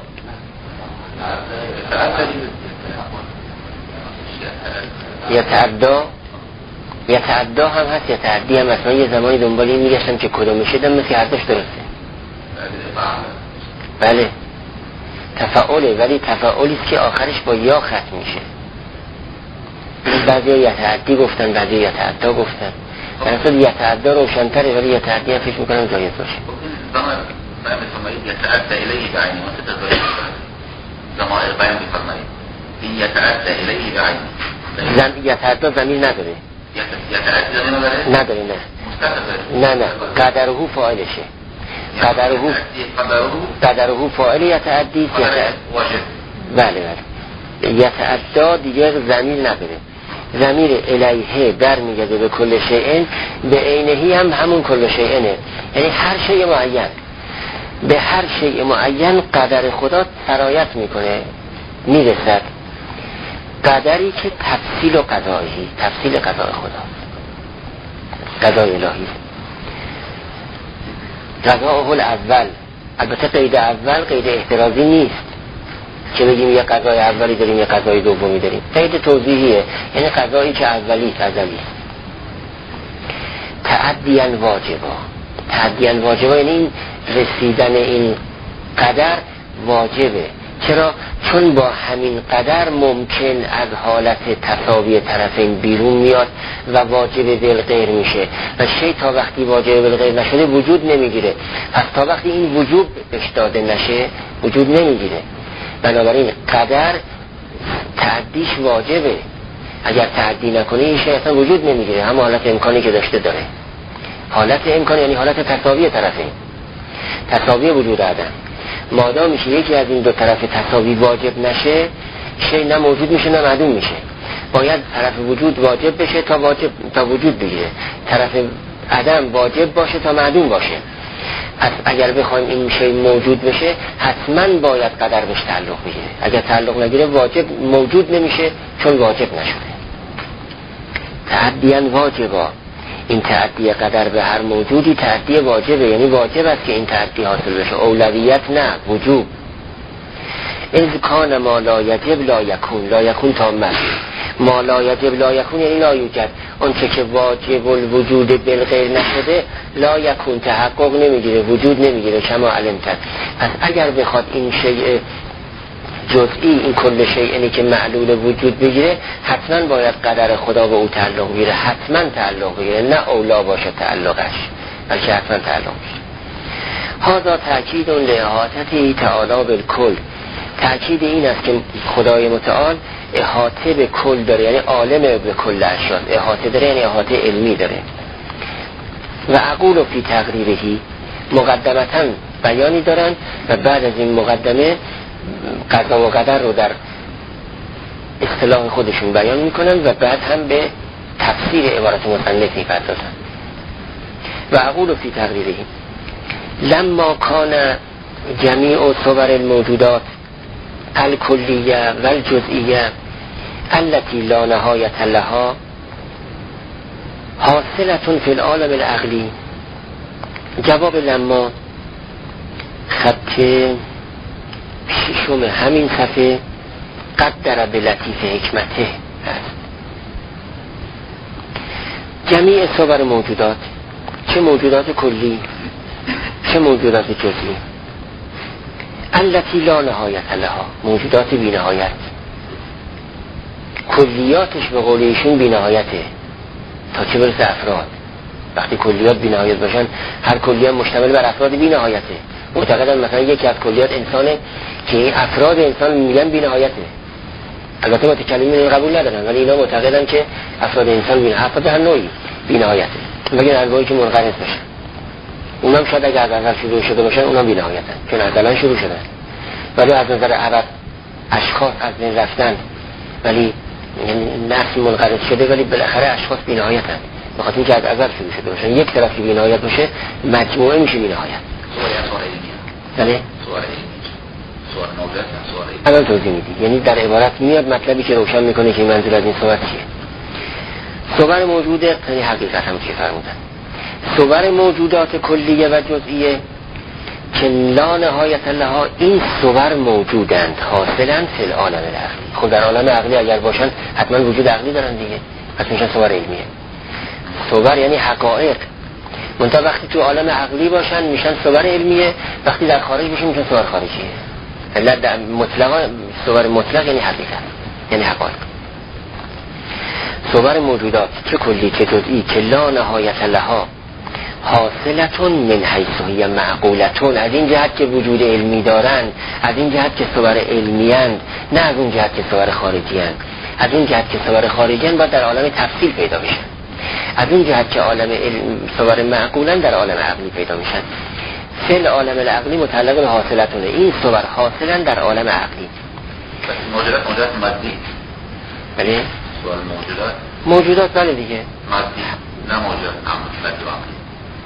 یتعدا هم هست، یتعدی هم هست. من یه زمانی دنبالی میگشتم که کدومشه، دم مثل حرفش درسته. بله تفاعله، ولی تفاعلیست که آخرش با یا ختم میشه. بعضی یتعدی گفتن، بعضی یتعدا گفتن. در اصل یتعدا روشن‌تره، ولی یتعدی هم فکر میکنم جایز باشه. یتعدا الیه بعینه متضایق ضمائر بیان بفرمایید. این یتعدا الیه بعینه، یتعدا ضمیر نداره. یتعدا ضمیر نداره؟ نداره. نه قدره فاعلشه. قدره فاعل یتعدی واجب. بله. یتعدا دیگه ضمیر نداره. ضمیر الیه در میگرده به کل شیء، به عینهی هم همون کل شیء، یعنی هر شیء معین، به هر شیء معین قدر خدا سرایت میکنه، میرسد. قدری که تفصیل و قضایی، تفصیل قضای خدا، قضای الهی. قضاء الاول، البته قید اول قید احترازی نیست که بگیم یه قضای اولی داریم یه قضای دومی داریم، قید توضیحیه، یعنی قضایی که اولی است، ازلی است. تعدیاً واجبا یعنی این رسیدن این قدر واجبه. چرا؟ چون با همین قدر ممکن از حالت تساوی طرفین بیرون میاد و واجب بالغیر میشه و شی تا وقتی واجب بالغیر نشده وجود نمیگیره. پس تا وقتی این وجوب بهش داده نشه وجود نمیگیره. بنابراین قدر تعدیش واجبه. اگر تعدی نکنه این شی اصلا وجود نمیگیره. هم حالت امکانی که داشته داره. حالت امکان یعنی حالت تساوی طرفین، تساوی وجود عدم. مادام میشه یکی از این دو طرف تساوی واجب نشه شی نه موجود میشه نه معدوم میشه. باید طرف وجود واجب بشه تا وجود بگیره، طرف عدم واجب باشه تا معدوم باشه. پس اگر بخوایم این شی موجود بشه حتما باید قدر بهش تعلق بگیره. اگر تعلق نگیره واجب موجود نمیشه چون واجب نشده. تعدیاً واجبا، این تعدی قدر به هر موجودی تعدی واجبه، یعنی واجب است که این تعدی حاصل بشه. اولویت نه، وجوب. اذ کان ما لا یجب لا یکون تامه. ما لا یجب لا یکون یعنی لا یوجد. اون که واجب الوجود بالغیر نشده لا یکون تحقق نمیگیره، وجود نمیگیره. کما علمت. پس اگر بخواد این شیء جزئی، این کل شیء که معلول وجود بگیره حتما باید قدر خدا به او تعلق بگیره، حتما تعلق بگیره، نه اولا باشه تعلقش، بلکه حتما تعلق بگیره. هذا تأکید لإحاطته تعالی بالکل. تأکید این است که خدای متعال احاطه به کل داره، یعنی عالم به کل اشیاء. احاطه داره یعنی احاطه علمی داره. و اقول فی تقریرهی، مقدمتا بیانی دارن و بعد از این مقدمه قضا و قدر رو در اصطلاح خودشون بیان میکنن و بعد هم به تفسیر عبارت مصنف میپردازن. و اقول فی تقریره لما کان جمیع صور الموجودات الکلیه و الجزئیه التي لا نهایت لها حاصلة فی العالم العقلی. جواب لما خط ششم همین صفحه قدر به لطیف حکمته است. جمیع صور موجودات، چه موجودات کلی چه موجودات جزئی، التي لا نهایت لها، موجودات بی نهایت. کلیاتش به قول ایشون بی نهایته تا چه برسه افراد. وقتی کلیات بی نهایت باشن هر کلیات مشتمل بر افراد بی نهایته. معتقدن مثلا یکی از کلیات انسانه که این افراد انسان میگن بی نهایته. البته متکلمین قبول ندارن ولی اینا معتقدن که افراد انسان بی نهایت، افراد هر نوعی بی نهایته، مگر انواعی که منقرض بشن. اونم شاید اگر از اول شروع شده باشن اونم بی نهایتن چون از اول شروع شدن. ولی از نظر عرب اشخاص از بین رفتن ولی نسل منقرض شده ولی بالاخره اشخاص بی نهایتن، بخاطر اینکه از اول شروع شده باشن. یک طرف که بی نهایت باشه مجموعه میشه بی نهایت. بله؟ الان توضیح میدی، یعنی در عبارت میاد مطلبی که روشن میکنه که منظور از این صحبت چیه. صور موجوده یعنی حقیقت هم که فرمودن صور موجودات کلیه و جزئیه که لا نهایت لها، این صور موجودند حاصلا فی العالم العقلی. خب در عالم عقلی اگر باشن حتما وجود عقلی دارن دیگه، پس میشن صور علمیه. صور یعنی حقایق، منتها وقتی تو عالم عقلی باشن میشن صور علمیه، وقتی در خارج باشن میشن صور خارجیه. علت در مطلقا صور مطلق یعنی حقیقت، یعنی حقایق. صور موجودات چه کلی چه جزئی که لا نهایت لها حاصلتون من حیث هی معقولتون، از این جهت که وجود علمی دارند، از این جهت که صور علمیند، نه از اون جهت که صور خارجیند. از این جهت که صور خارجیند باید در عالم تفصیل پیدا بشن، از اون جهت که عالم صور معقولن در عالم عقلی پیدا میشن. فل عالم العقلی متعلق به حاصلتونه، این صور حاصلن در عالم عقلی. موجودات مادی. بله؟ صور موجودات بله دیگه. مادی، نه موجودات عقلی.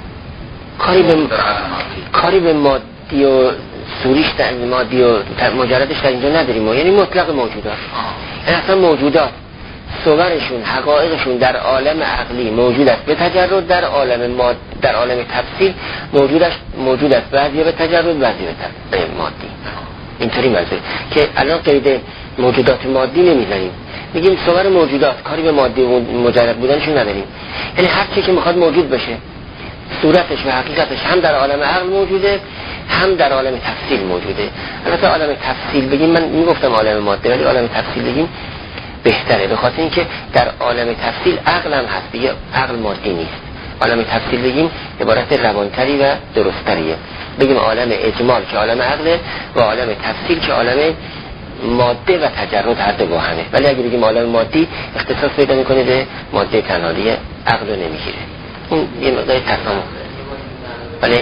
کاری به مادی و سوریش در مادی و مجردش در اینجا نداریم ما، یعنی مطلق موجودات. این اصلا موجودات صورشون حقایقشون در عالم عقلی موجود است به تجرد، در عالم تفصیل موجود است بعضی به تجرد بعضی به مادی. اینطوری منظور که الان قید موجودات مادی نمیزنیم، میگیم صور موجودات، کاری به مادی مجرد بودنشون نداریم. یعنی هر چی که میخواد موجود بشه، صورتش و حقیقتش هم در عالم عقل موجوده، هم در عالم تفصیل موجوده. البته عالم تفصیل بگیم، من میگفتم عالم ماده، ولی عالم تفصیل بگیم بهتره، به خاطر اینکه در عالم تفصیل عقل هم هست، دیگه عقل مادی نیست. عالم تفصیل بگیم عبارت روانتری و درستریه. بگیم عالم اجمال که عالم عقله و عالم تفصیل که عالم ماده و تجرد هر دو با همه. ولی اگه بگیم عالم مادی اختصاص پیدا میکنه به ماده تنهایی، عقل رو نمیگیره. اون یه مقدار تفاهم. ولی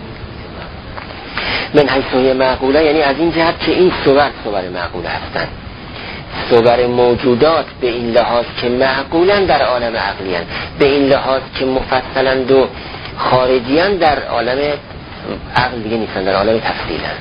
من حیث معقوله، یعنی از این جهت که این صور معقوله هستند، صور موجودات به این لحاظ که معقولن در عالم عقلیان، به این لحاظ که مفصلند و خارجیان در عالم عقل دیگه نیستن، در عالم تفصیلن.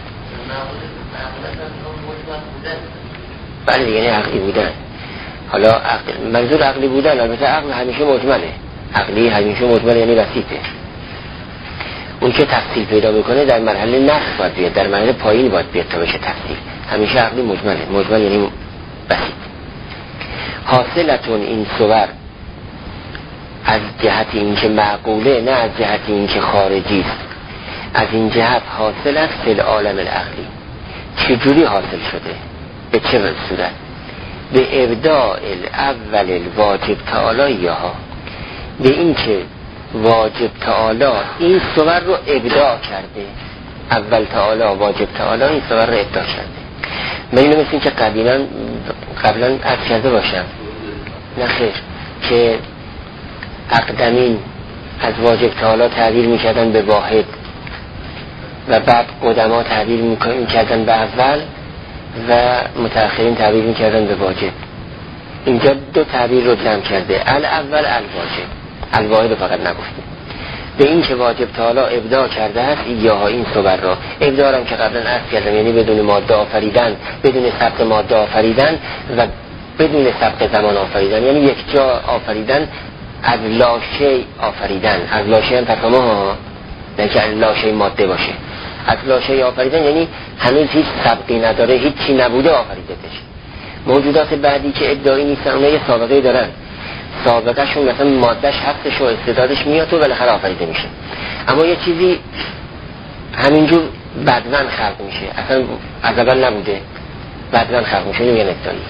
بله دیگه، یعنی عقلی بودن. حالا منظور عقلی بودن، البته عقل همیشه مجمله، عقلی همیشه مجمله یعنی بسیطه. اون که تفصیل پیدا میکنه در مرحله نقص باید بیاد، در مرحله پایین باید بیاد تا بشه تفصیل. همیشه عقلی مجمله، مجمل یعنی بسیط. حاصلتون این صور از جهت این که معقوله، نه از جهت این که خارجی است. از این جهت حاصل است فی العالم العقلی. چجوری حاصل شده؟ به چه صورت؟ به ابداع الاول الواجب تعالی یاها، به این که واجب تعالی این صور رو ابداع کرده. اول تعالی واجب تعالی این صور رو ابداع کرده. من اینو مثل این که قبلا عرض کرده باشم، نه خیر، که اقدمین از واجب تعالی تعبیر میکردن به واحد و بعد قدما تعبیر میکردن به اول و متأخرین تعبیر میکردن به واجب. اینجا دو تعبیر رو جمع کرده، الاول الواجب، الواحد فقط نگفتیم. به این که واجب تعالی ابداع کرده است یا این صور را ابداع هم که قبلا عرض کردم، یعنی بدون ماده آفریدن، بدون سبق ماده آفریدن و بدون سبق زمان آفریدن، یعنی یک جا آفریدن، از لاشه آفریدن. از لاشه هم تفهمه ها، نه که لاشه ماده باشه. از لاشه آفریدن یعنی هنوز هیچ سبقی نداره، هیچی نبوده آفریدتش. موجودات بعدی که ادعایی نیستن اونها یه سابقه دارن، سابقه شون مثلا مادهش هستش و استعدادش میاد و بالاخره آفریده میشه. اما یه چیزی همینجور بدون خلق میشه، اصلا از اول نبوده، بدون خلق میشه، نمیگن ادعایی.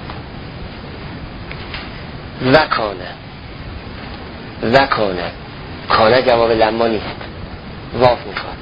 و کانه جواب لما نیست، واف میخواد.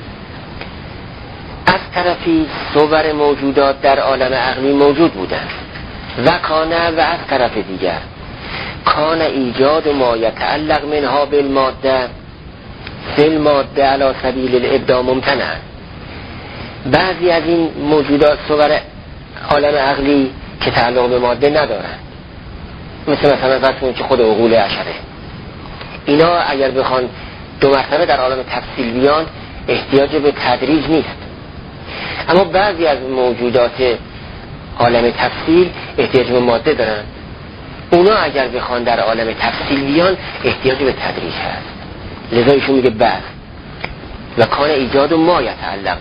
از طرفی صور موجودات در عالم عقلی موجود بودن و کانه، و از طرف دیگر کان ایجاد ما یتعلق منها بالماده فی الماده علی سبیل الابداع ممتنع. بعضی از این موجودات صور عالم عقلی که تعلق به ماده ندارن، مثلا فرض کنید که خود عقول اشره، اینا اگر بخوان دو مرتبه در عالم تفصیل بیان احتیاج به تدریج نیست. اما بعضی از موجودات عالم تفصیل احتیاج به ماده دارن، اونا اگر بخوان در عالم تفصیل بیان احتیاج به تدریج هست. لذا ایشون میگه بعض و کان ایجاد ما یتعلق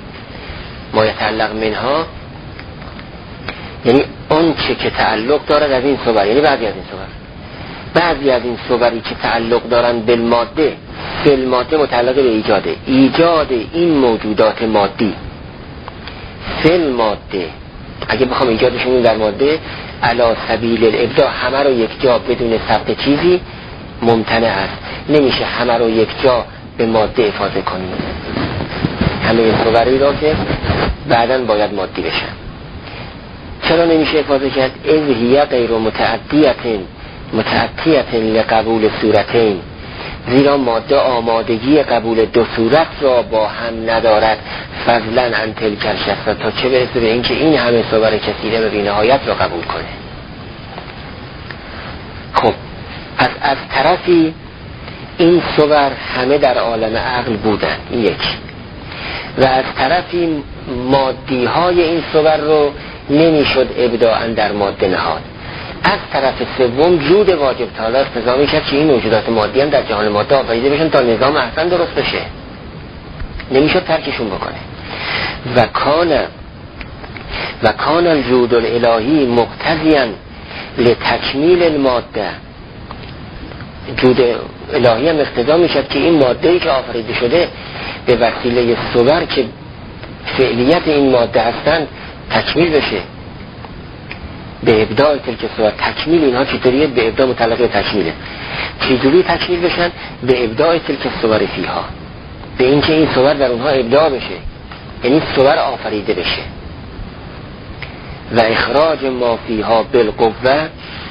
منها یعنی اون چه که تعلق دارد از این صور، یعنی بعضی از این صوری که تعلق دارن بالماده، بالماده متعلق به ایجاد این موجودات مادی فل ماده. اگه بخوام ایجادشون در ماده علی سبیل الابداع، همه رو یک جا بدون سبق چیزی ممتنع است. نمیشه همه رو یک جا به ماده افاضه کنیم، همه این صوری را که بعداً باید مادی بشن. چرا نمیشه افاضه کرد؟ از هی غیر متعطیت لقبول صورتین، زیرا ماده آمادگی قبول دو صورت را با هم ندارد، فضلا عن تلک الشخص، تا چه برسه به اینکه این همه صور کثیره به بی‌نهایت را قبول کنه. خب از طرفی این صور همه در عالم عقل بودن، این یک، و از طرفی مادی های این صور رو نمیشد ابداعاً در ماده نهاد. از طرف سوم جود واجب تعالی اقتضا میکرد که این موجودات مادی هم در جهان ماده آفریده بشن تا نظام احسن درست بشه، نمیشد ترکشون بکنه. و کان و کان الجود الالهی مقتضیا لتکمیل الماده. جود الهی هم اقتضا میشد که این ماده‌ای که آفریده شده به وسیله صور که فعلیت این ماده هستند تکمیل بشه. به ابداع تلک صور، تکمیل اینها چطوریه؟ به ابداع متعلق به تکمیله. چجوری تکمیل بشن؟ به ابداع تلک صور فیها، به اینکه این صور در اونها ابداع بشه، یعنی صور آفریده بشه. و اخراج ما فیها بالقوه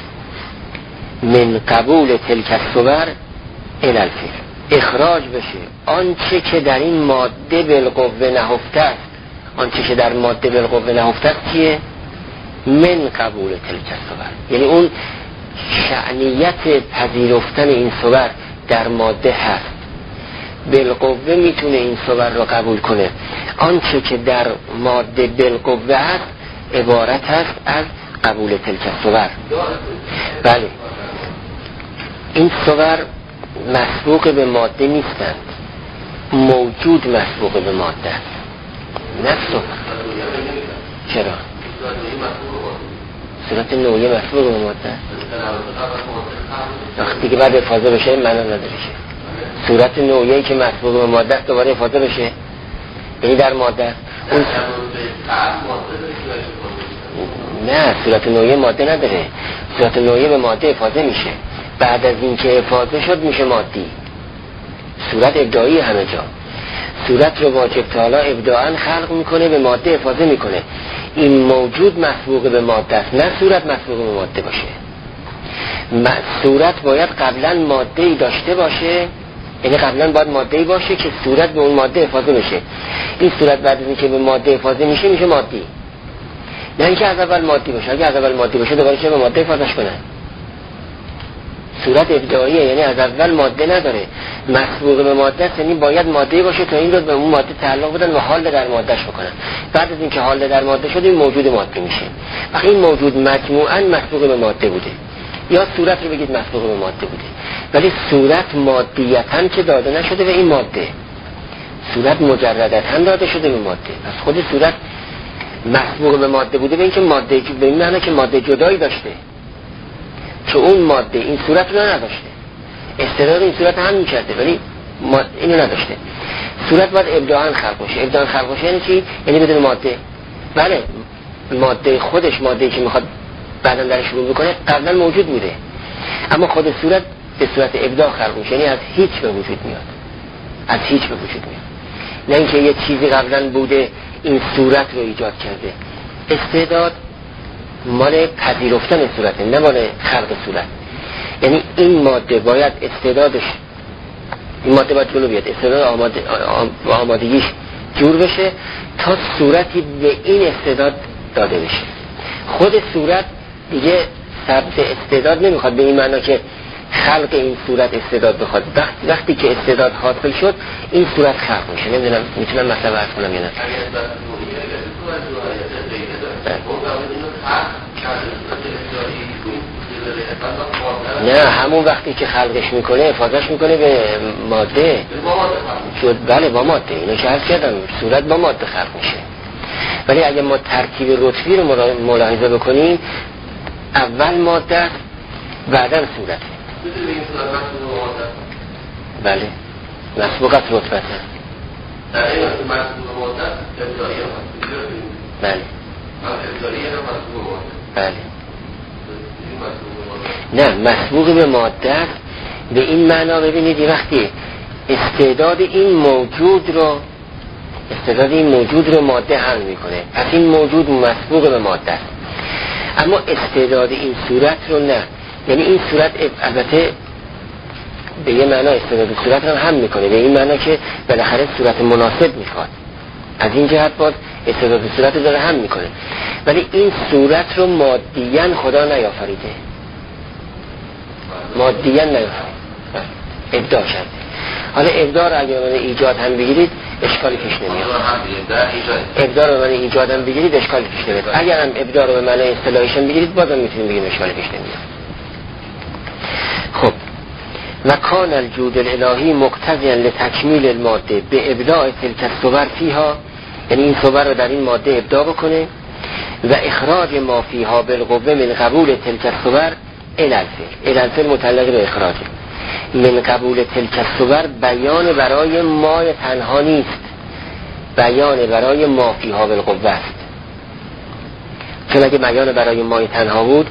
من قبول تلک الصور الی الفعل، اخراج بشه آنچه که در این ماده بالقوه نهفته است. آنچه که در ماده بالقوه نهفته است چیه؟ من قبول تلک الصور، یعنی اون شأنیت پذیرفتن این صور در ماده هست. بالقوه میتونه این صور رو قبول کنه. آنچه که در ماده بالقوه هست عبارت هست از قبول تلک الصور. بله، این صور مسبوق به ماده نیستند، موجود مسبوق به ماده است. نفسه چرا؟ صورت نوعی مسبوق به ماده است. وقتی که بعد افاضه بشه معنا نداره که صورت نوعی که مسبوق به ماده است دوباره افاضه بشه، یعنی در ماده است. اون نه، صورت نوعی ماده نداره. صورت نوعی به ماده افاضه میشه، بعد از اینکه افاضه شد میشه مادی. صورت ابداعی همه جا. صورت رو واجب تعالی ابداعاً خلق میکنه، به ماده افاضه میکنه. این موجود مسبوق به ماده است، نه صورت مسبوق به ماده باشه. صورت باید قبلا ماده‌ای داشته باشه، یعنی قبلا باید ماده‌ای باشه که صورت به اون ماده افاضه میشه. این صورت بعد از اینکه به ماده افاضه میشه میشه مادی، نه اینکه از اول مادی باشه. اگه از اول مادی باشه دوباره چه به ماده افاضهش کنه؟ صورت ابداعیه، یعنی از اول ماده نداره، مسبوق به ماده است، یعنی باید ماده باشه تا این رو به اون ماده تعلق بدن و حال در مادهش بکنن. بعد از اینکه حال در ماده شده این موجود ماده میشه. وقتی این موجود مجموعاً مسبوق به ماده بوده، یا صورت رو بگید مسبوق به ماده بوده، ولی صورت مادیتاً که داده نشده به این ماده، صورت مجردتاً داده شده به ماده. پس خود صورت مسبوق به ماده بوده، به اینکه ماده به این معنی که ماده جدایی داشته، که اون ماده این صورت رو نداشته. استعداد این صورت هم میکرده ولی اینو نداشته. صورت باید ابداعاً خلق باشه. ابداعاً خلق باشه یعنی چی؟ یعنی بدون ماده. بله، ماده خودش، ماده‌ای که میخواد بعداً در شروع بکنه قبلا موجود بوده، اما خود صورت به صورت ابداع خلق میشه، یعنی از هیچ به وجود میاد. از هیچ به وجود میاد، نه اینکه یه چیزی قبلا بوده این صورت رو ایجاد کرده. استعداد مال پذیرفتن صورته، نه مال خلق صورت. یعنی این ماده باید استعدادش، این ماده باید جلو بیاد، استعداد آمادگیش جور بشه تا صورتی به این استعداد داده بشه. خود صورت دیگه ثبت استعداد نمیخواد به این معنا که خلق این صورت استعداد بخواد. وقتی که استعداد حاصل شد این صورت خلق میشه. نمیدونم میتونم مثلا عرض کنم یا نه؟ نه، همون وقتی که خلقش میکنه افاضهش میکنه به ماده شد. بله با ماده، اینو که عرض کردم صورت با ماده خلق میشه. ولی اگه ما ترتیب رتبی رو ملاحظه بکنیم اول ماده بعدا صورت. بله، مسبوق از رتبه. بله بله. نه، مسبوق به ماده است به این معنا. ببینید وقتی استعداد این موجود رو ماده حل میکنه، پس این موجود مسبوق به ماده است. اما استعداد این صورت رو نه. یعنی این صورت البته به یه معنا استعداد صورت رو هم میکنه، به این معنا که بالاخره صورت مناسب میخواد، از این جهت باز استعداد صورت رو داره هم میکنه. ولی این صورت رو مادیاً خدا نیافریده، مادیاً نیافریده، ابداع کرده. حالا ابداع رو اگه من ایجاد هم بگیرید اشکالی پیش نمیاد. ابداع رو من ایجاد هم بگیرید اشکالی پیش نمیاد. اگر هم ابداع رو به معنی اصطلاحیش هم بگیرید بازم میتونیم بگیم اشکالی پیش نمیاد. خب، و کان الجود الالهی مقتضیا لتکمیل الماده به ابداع تلک الصور فیها، یعنی این صور رو در این ماده ابداع بکنه و اخراج ما فیها بالقوه من قبول تلک الصور الالفعل متعلق به اخراجه. من قبول تلک الصور بیان برای ما تنها نیست، بیان برای ما فیها بالقوه است. چون اگه بیان برای ما تنها بود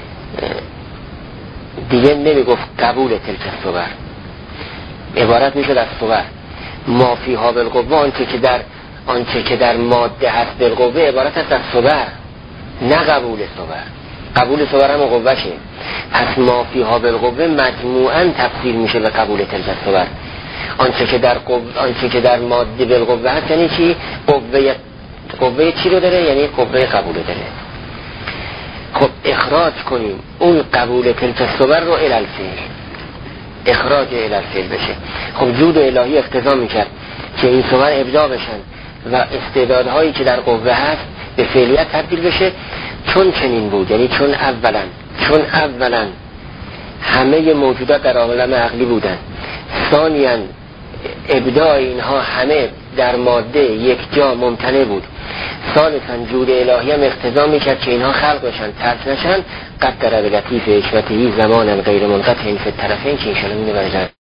دیگه نمیگفت قبول تلک الصور، عبارت میشد از صور. ما فیها بالقوه آنچه که در ماده هست بالقوه عبارت است از صور، نه قبول صور. قبول صور هم قوهشه. پس ما فیها بالقوه مجموعاً تفسیر میشه به قبول تلک الصور. آنچه که در ماده بالقوه هست یعنی چی؟ قوه چی رو داره؟ یعنی قوه قبول داره. خب اخراج کنیم اون قبول تلک الصور رو الالفعل، اخراج الالفعل بشه. خب جود الهی اقتضا میکرد که این صور ابداع بشن و استعدادهایی که در قوه هست به فعلیت تبدیل بشه. چون چنین بود، یعنی چون اولا همه موجودات در عالم عقلی بودن، ثانیاً ابداع اینها همه در ماده یک جا ممتنع بود، ثالثاً جود الهی هم اقتضا میکرد که اینها خلق بشن، ترس نشن. قدر به لطیف حکمته زمانا غیر منقطع فی الطرفین که انشاءالله میده برای